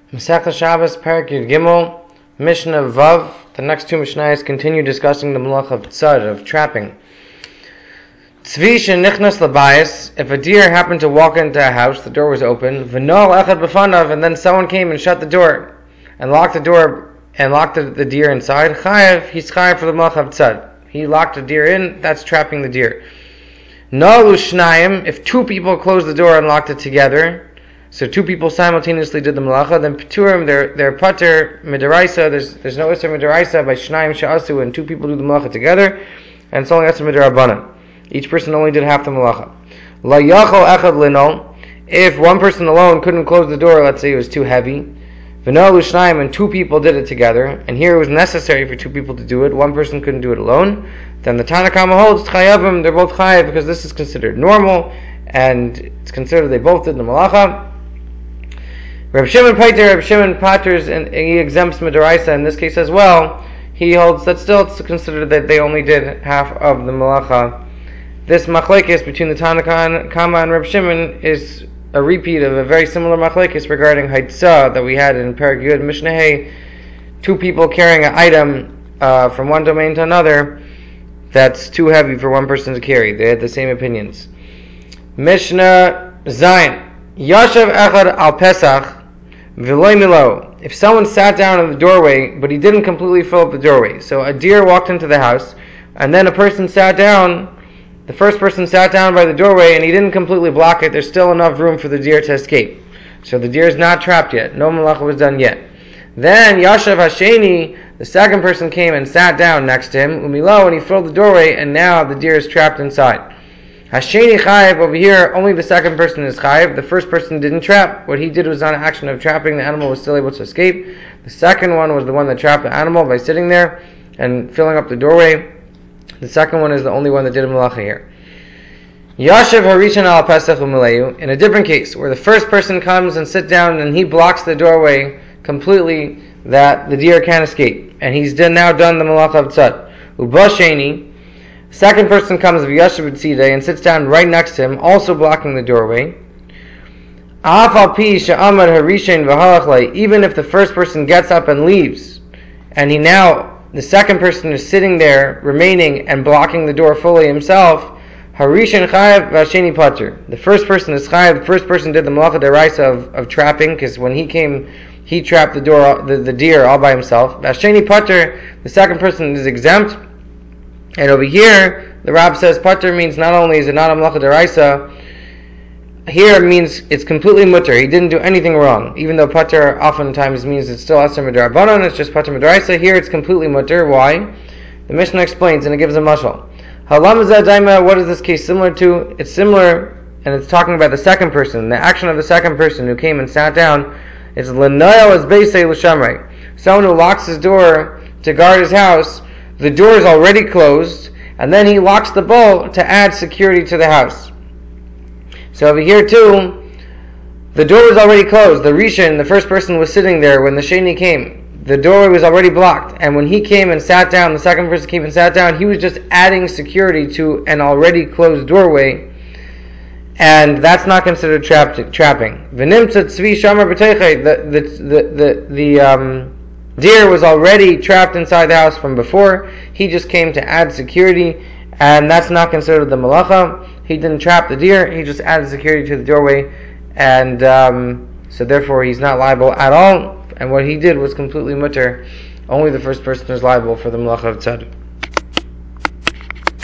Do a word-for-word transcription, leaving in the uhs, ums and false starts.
Masechta Shabbos, Perek Yud Gimel, Mishnah Vav. The next two Mishnayos continue discussing the Malach of Tzad, of trapping. Tzvi shenichnas labayis. If a deer happened to walk into a house, the door was open. V'nol echad b'fanav, and then someone came and shut the door and locked the door and locked the, the deer inside. Chayev, he's chayev for the Malach of Tzad. He locked the deer in. That's trapping the deer. Nalu shnayim. If two people closed the door and locked it together. So two people simultaneously did the malacha, then Peturim, they're, they're pater midaraisa, there's there's no Isser midaraisa by Shnayim Sha'asu, and two people do the malacha together, and it's only Isser midarabanan. Each person only did half the malacha. La yachol echad linol, if one person alone couldn't close the door, let's say it was too heavy, v'nalu shnayim, and two people did it together, and here it was necessary for two people to do it, one person couldn't do it alone, then the Tanna Kama holds chayavim, they're both chayav, because this is considered normal, and it's considered they both did the malacha. Reb Shimon Pater, Reb Shimon Paters, and he exempts Midaraisa in this case as well. He holds that still it's considered that they only did half of the malacha. This machlekes between the Tanna Kama and Reb Shimon is a repeat of a very similar machlekes regarding Haitzah that we had in Perek Yud Mishnah Hey. Two people carrying an item uh, from one domain to another that's too heavy for one person to carry. They had the same opinions. Mishnah Zayin. Yashav echad al Pesach v'loy milo. If someone sat down in the doorway, but he didn't completely fill up the doorway, so a deer walked into the house, and then a person sat down, the first person sat down by the doorway, and he didn't completely block it, there's still enough room for the deer to escape. So the deer is not trapped yet. No malacha was done yet. Then Yashav Hasheni, the second person came and sat down next to him, umilo, and he filled the doorway, and now the deer is trapped inside. Hasheni chayiv, over here, only the second person is chayiv. The first person didn't trap. What he did was on action of trapping. The animal was still able to escape. The second one was the one that trapped the animal by sitting there and filling up the doorway. The second one is the only one that did a malacha here. Yashav harishan al pesach u'mileyu. In a different case, where the first person comes and sits down and he blocks the doorway completely, that the deer can't escape, and he's done, now done the malacha of tzad. Ubasheni. Second person comes v'yashav b'tzidei and sits down right next to him, also blocking the doorway. Even if the first person gets up and leaves, and he now, the second person is sitting there, remaining and blocking the door fully himself, harishan chayav v'hasheni pater. The first person is chayav. The first person did the malacha deraisa of, of trapping, because when he came, he trapped the door, the, the deer all by himself. V'hasheni pater. The second person is exempt. And over here, the Rab says pater means not only is it not a malacha deraisa, here it means it's completely mutter. He didn't do anything wrong. Even though pater oftentimes means it's still aser midarabanan, it's just pater midaraisa. Here it's completely mutter. Why? The Mishnah explains and it gives a mashal. Halam zadaima. What is this case similar to? It's similar, and it's talking about the second person. The action of the second person who came and sat down is l'noyo as beisei l'shamrei. Someone who locks his door to guard his house. The door is already closed, and then he locks the bolt to add security to the house. So over here too, the door was already closed. The Rishon, the first person, was sitting there when the Sheni came. The doorway was already blocked, and when he came and sat down, the second person came and sat down, he was just adding security to an already closed doorway, and that's not considered trapped, trapping. V'nimtzat tzvi shamar b'teichei. The the the the, the um. deer was already trapped inside the house from before. He just came to add security, and that's not considered the malacha. He didn't trap the deer, he just added security to the doorway, and um, so therefore he's not liable at all, and what he did was completely mutter. Only the first person is liable for the malacha of tzad.